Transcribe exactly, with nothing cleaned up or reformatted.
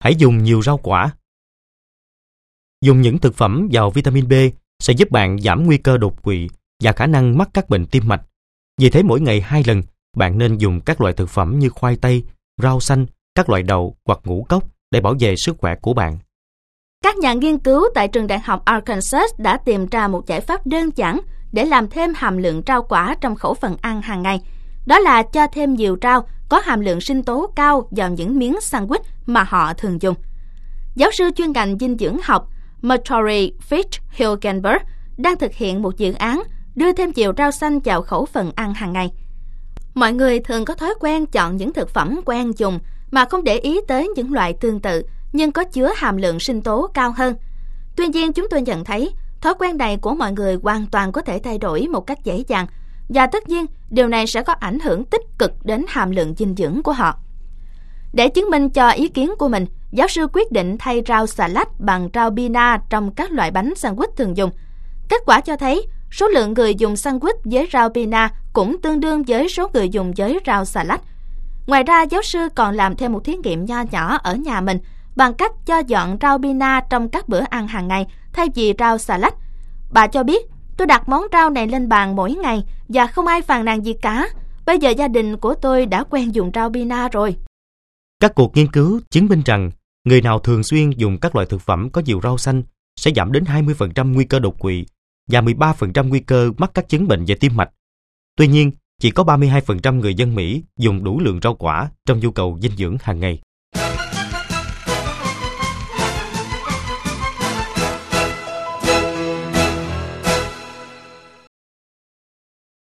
Hãy dùng nhiều rau quả. Dùng những thực phẩm giàu vitamin B sẽ giúp bạn giảm nguy cơ đột quỵ và khả năng mắc các bệnh tim mạch. Vì thế mỗi ngày hai lần, bạn nên dùng các loại thực phẩm như khoai tây, rau xanh, các loại đậu hoặc ngũ cốc để bảo vệ sức khỏe của bạn. Các nhà nghiên cứu tại trường đại học Arkansas đã tìm ra một giải pháp đơn giản để làm thêm hàm lượng rau quả trong khẩu phần ăn hàng ngày. Đó là cho thêm nhiều rau có hàm lượng sinh tố cao vào những miếng sandwich mà họ thường dùng. Giáo sư chuyên ngành dinh dưỡng học Marjorie Fitch-Hilgenberg đang thực hiện một dự án đưa thêm nhiều rau xanh vào khẩu phần ăn hàng ngày. Mọi người thường có thói quen chọn những thực phẩm quen dùng mà không để ý tới những loại tương tự nhưng có chứa hàm lượng sinh tố cao hơn. Tuy nhiên, chúng tôi nhận thấy thói quen này của mọi người hoàn toàn có thể thay đổi một cách dễ dàng, và tất nhiên điều này sẽ có ảnh hưởng tích cực đến hàm lượng dinh dưỡng của họ. Để chứng minh cho ý kiến của mình, giáo sư quyết định thay rau xà lách bằng rau bina trong các loại bánh sandwich thường dùng. Kết quả cho thấy số lượng người dùng sandwich với rau bina cũng tương đương với số người dùng với rau xà lách. Ngoài ra, giáo sư còn làm thêm một thí nghiệm nho nhỏ ở nhà mình bằng cách cho dọn rau bina trong các bữa ăn hàng ngày thay vì rau xà lách. Bà cho biết, tôi đặt món rau này lên bàn mỗi ngày và không ai phàn nàn gì cả. Bây giờ gia đình của tôi đã quen dùng rau bina rồi. Các cuộc nghiên cứu chứng minh rằng người nào thường xuyên dùng các loại thực phẩm có nhiều rau xanh sẽ giảm đến hai mươi phần trăm nguy cơ đột quỵ và mười ba phần trăm nguy cơ mắc các chứng bệnh về tim mạch. Tuy nhiên, chỉ có ba mươi hai phần trăm người dân Mỹ dùng đủ lượng rau quả trong nhu cầu dinh dưỡng hàng ngày.